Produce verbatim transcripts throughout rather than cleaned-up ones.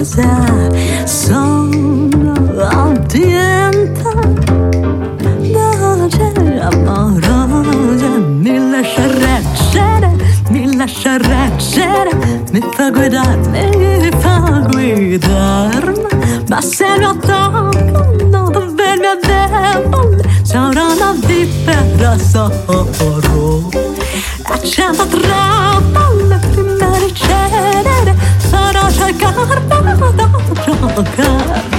pausa, sono abbienta, dolce amorosa, mi lascia reggere, mi lascia reggere, mi fa guidare, mi fa guidare, ma se lo tocco non dovermi addebole, sarà una vipera solo, accendo trappole prima di cedere, sarò cercare da giocare.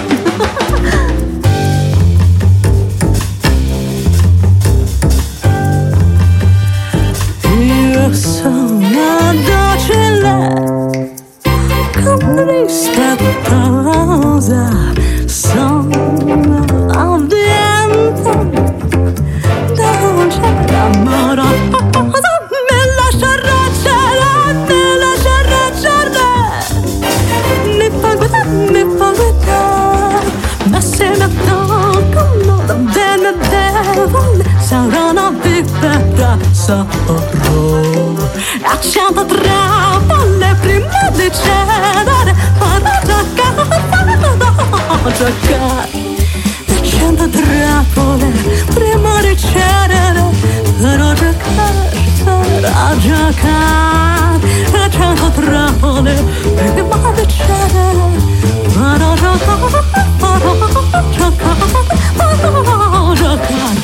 Io sono docile, con rispettosa, sono ambiente, dolce amorosa, mi lascia reggere, mi lascia reggere, mi fa guidare, mi fa guidare, ma se mi tocco non bene devole, sarà una vipera solo, accendo trappole prima di cedere, farò giocare, farò giocare, accendo trappole prima di cedere, farò giocare, farò giocare, accendo trappole prima di cedere, farò giocare, farò giocare, farò giocare.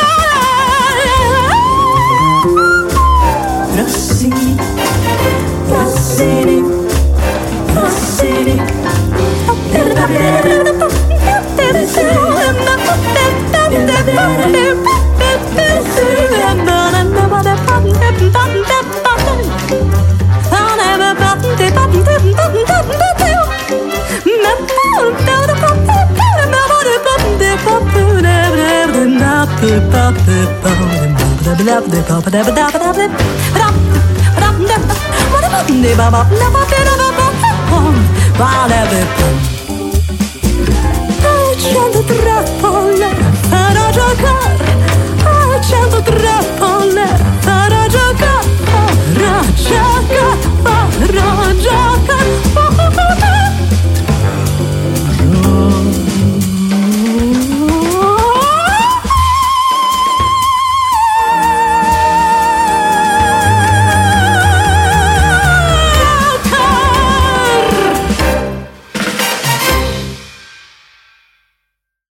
Rossini, Rossini, Rossini, Ba-da-ba-ba-ba